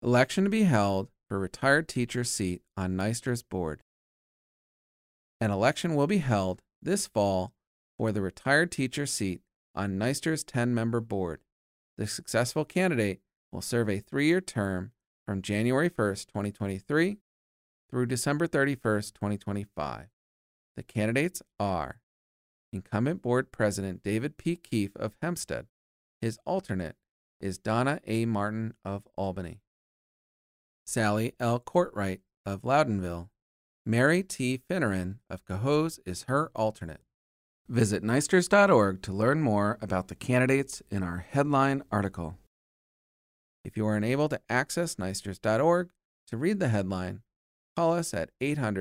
Election to be held for retired teacher seat on Neister's board. An election will be held this fall for the retired teacher seat on Neister's 10-member board. The successful candidate will serve a 3-year term from January 1st, 2023 through December 31st, 2025. The candidates are incumbent board president David P. Keefe of Hempstead. His alternate is Donna A. Martin of Albany. Sally L. Courtwright of Loudonville. Mary T. Finneran of Cohoes is her alternate. Visit Neisters.org to learn more about the candidates in our headline article. If you are unable to access Neisters.org to read the headline, call us at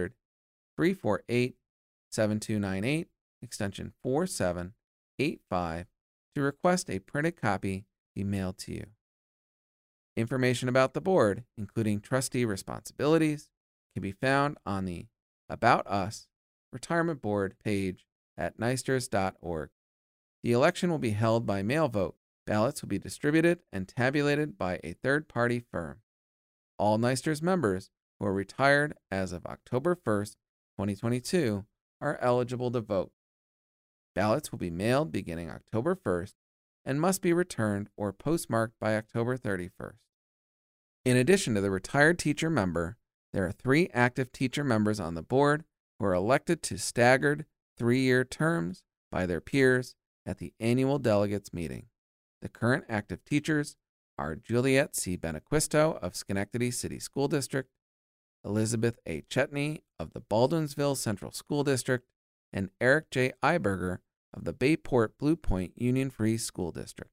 800-348-7298, extension 4785, to request a printed copy be mailed to you. Information about the board, including trustee responsibilities, can be found on the About Us Retirement Board page at Neisters.org. The election will be held by mail vote. Ballots will be distributed and tabulated by a third-party firm. All Neisters members who are retired as of October 1st, 2022 are eligible to vote. Ballots will be mailed beginning October 1st and must be returned or postmarked by October 31st. In addition to the retired teacher member, there are 3 active teacher members on the board who are elected to staggered 3-year terms by their peers at the annual delegates meeting. The current active teachers are Juliet C. Benequisto of Schenectady City School District, Elizabeth A. Chetney of the Baldwinsville Central School District, and Eric J. Iberger of the Bayport Blue Point Union Free School District.